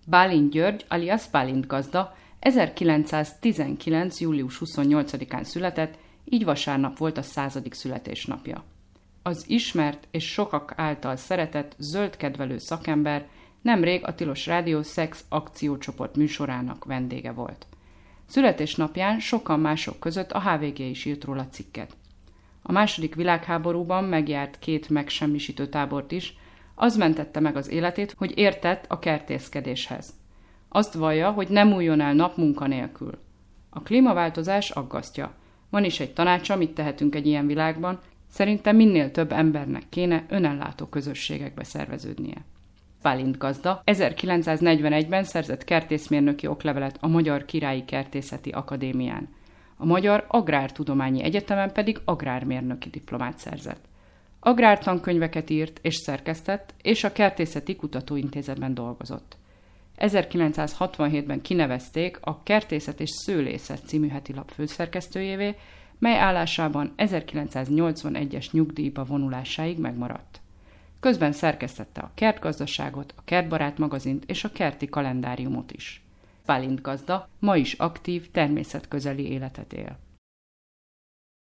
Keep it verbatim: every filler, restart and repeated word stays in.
Bálint György alias Bálint gazda ezerkilencszáztizenkilenc. július huszonnyolcadikán született, így vasárnap volt a századik születésnapja. Az ismert és sokak által szeretett zöldkedvelő szakember nemrég a Tilos Rádió Szex akciócsoport műsorának vendége volt. Születésnapján sokan mások között a há vé gé is írt róla cikket. A második világháborúban megjárt két megsemmisítő tábort is, az mentette meg az életét, hogy értett a kertészkedéshez. Azt vallja, hogy nem múljon el nap munka nélkül. A klímaváltozás aggasztja. Van is egy tanácsa, mit tehetünk egy ilyen világban, szerintem minél több embernek kéne önellátó közösségekbe szerveződnie. Bálint gazda ezerkilencszáznegyvenegyben szerzett kertészmérnöki oklevelet a Magyar Királyi Kertészeti Akadémián. A Magyar Agrártudományi Egyetemen pedig agrármérnöki diplomát szerzett. Agrártankönyveket írt és szerkesztett, és a Kertészeti Kutatóintézetben dolgozott. ezerkilencszázhatvanhétben kinevezték a Kertészet és Szőlészet című hetilap főszerkesztőjévé, mely állásában ezerkilencszáznyolcvanegyes nyugdíjba vonulásáig megmaradt. Közben szerkesztette a Kertgazdaságot, a Kertbarát magazint és a Kerti kalendáriumot is. Bálint gazda ma is aktív, természetközeli életet él.